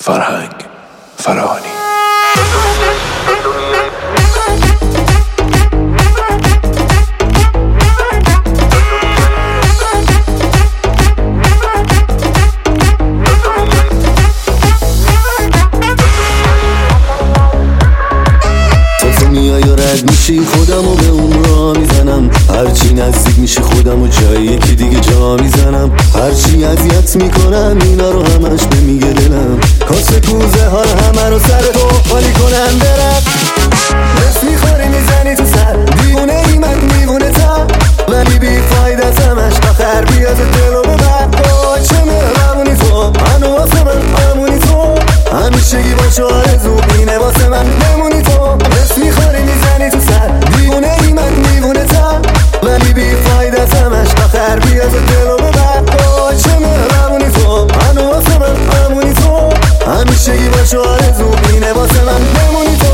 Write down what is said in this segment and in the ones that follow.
فرهنگ فراهانی. میای و رد میشی خودمو به اون را میزنم، هرچی نزدیک میشی خودمو جای یکی دیگه جا میزنم، هرچی اذیت میکنم اینا رو همش به میگه دلم، کاسه کوزه ها همه رو سر تو خالی کنم برم. نفت میخوری میزنی تو سر، دیوونه ای من دیوونه تر، ولی بی فایده از همش آخر بیاد دلو ببر. چه مهربونی تو، منو واسه من همونی تو، همیشگی باشه آرزو اینه واسه من نمونی تو. نفت میخوری میزنی تو سر، دیوونه ای من دیوونه تر، ولی بی فایده از همش آخر بیاد دلو ببر. چه مهربونی تو، منو واسه من همونی تو، همیشگی باشه آرزو اینه واسه من نمونی تو.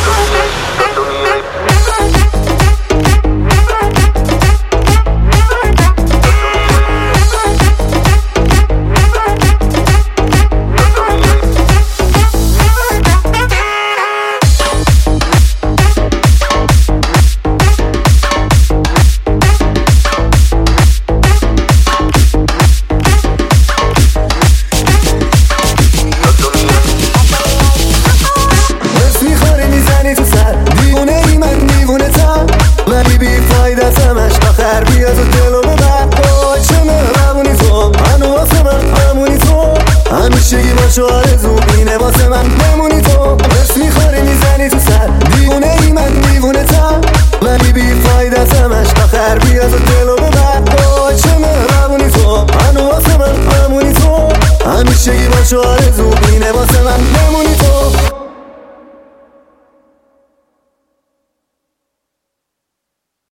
آخر بیاد و دلو ببر. چه مهربونی تو، منو واسه من همونی تو، همیشگی باشه آرزو اینه واسه من نمونی تو. بس میخوری میزنی تو سر، دیوونه ای من دیوونه تر، ولی بی فایده از همش آخر بیاد و دلو ببر. چه مهربونی تو، منو واسه من همونی تو، همیشگی باشه آرزو اینه واسه من نمونی تو.